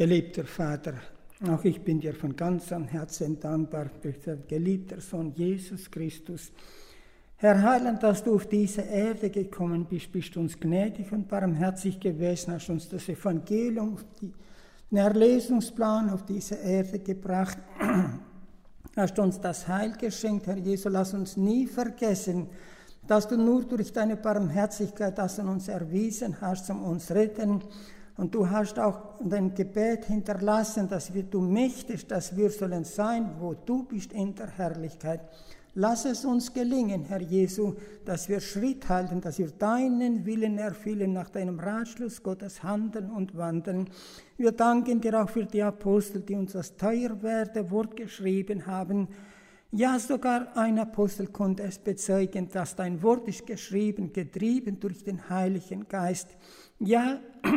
Geliebter Vater, auch ich bin dir von ganzem Herzen dankbar für deinen geliebten Sohn Jesus Christus. Herr Heiland, dass du auf diese Erde gekommen bist, bist du uns gnädig und barmherzig gewesen, hast uns das Evangelium, den Erlösungsplan auf diese Erde gebracht, hast uns das Heil geschenkt, Herr Jesu, lass uns nie vergessen, dass du nur durch deine Barmherzigkeit das an uns erwiesen hast, um uns retten. Und du hast auch dein Gebet hinterlassen, dass du möchtest, dass wir sollen sein, wo du bist in der Herrlichkeit. Lass es uns gelingen, Herr Jesu, dass wir Schritt halten, dass wir deinen Willen erfüllen, nach deinem Ratschluss Gottes handeln und wandeln. Wir danken dir auch für die Apostel, die uns das teuerwerte Wort geschrieben haben. Ja, sogar ein Apostel konnte es bezeugen, dass dein Wort ist geschrieben, getrieben durch den Heiligen Geist. Ja,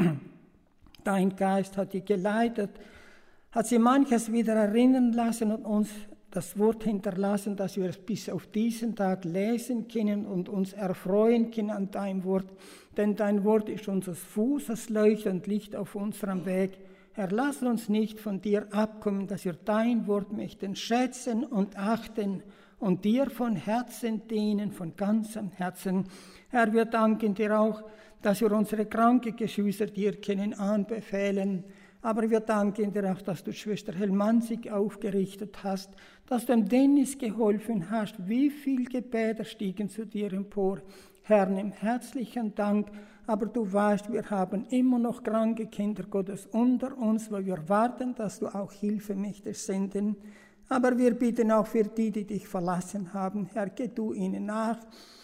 dein Geist hat die geleitet, hat sie manches wieder erinnern lassen und uns das Wort hinterlassen, dass wir es bis auf diesen Tag lesen können und uns erfreuen können an deinem Wort. Denn dein Wort ist unseres Fußes Leuchte und Licht auf unserem Weg. Herr, lass uns nicht von dir abkommen, dass wir dein Wort möchten schätzen und achten und dir von Herzen dienen, von ganzem Herzen. Herr, wir danken dir auch, dass wir unsere kranken Geschwister dir können anbefehlen. Aber wir danken dir auch, dass du Schwester Helmanzig aufgerichtet hast, dass du dem Dennis geholfen hast. Wie viel Gebete stiegen zu dir empor. Herr, nimm herzlichen Dank. Aber du weißt, wir haben immer noch kranke Kinder Gottes unter uns, weil wir warten, dass du auch Hilfe möchtest senden. Aber wir bitten auch für die, die dich verlassen haben. Herr, geh du ihnen nach.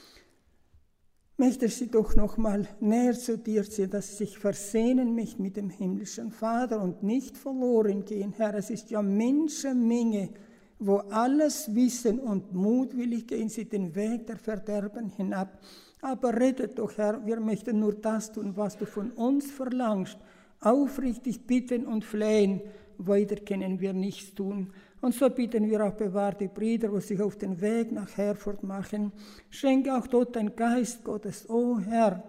Möchtest sie doch noch mal näher zu dir ziehen, dass sie sich versöhnen mit dem himmlischen Vater und nicht verloren gehen. Herr, es ist ja Menschenmenge, wo alles wissen und mutwillig gehen sie den Weg der Verderben hinab. Aber rettet doch, Herr, wir möchten nur das tun, was du von uns verlangst. Aufrichtig bitten und flehen, weiter können wir nichts tun. Und so bitten wir auch, bewahrt die Brüder, die sich auf den Weg nach Herford machen. Schenke auch dort dein Geist Gottes. Oh Herr,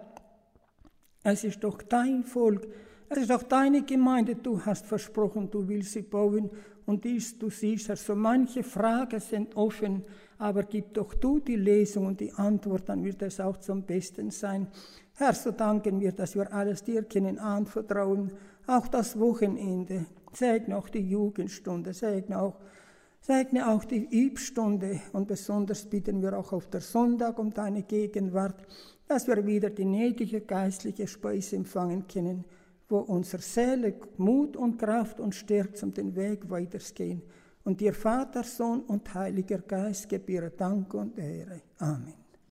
es ist doch dein Volk, es ist auch deine Gemeinde. Du hast versprochen, du willst sie bauen. Und du siehst, Herr, so manche Fragen sind offen, aber gib doch du die Lesung und die Antwort, dann wird es auch zum Besten sein. Herr, so danken wir, dass wir alles dir können anvertrauen, auch das Wochenende. Segne auch die Jugendstunde, segne auch die Übstunde und besonders bitten wir auch auf der Sonntag um deine Gegenwart, dass wir wieder die nötige geistliche Speise empfangen können, wo unsere Seele Mut und Kraft und stärkt, um den Weg weiterzugehen. Und dir Vater, Sohn und Heiliger Geist gebühre Dank und Ehre. Amen.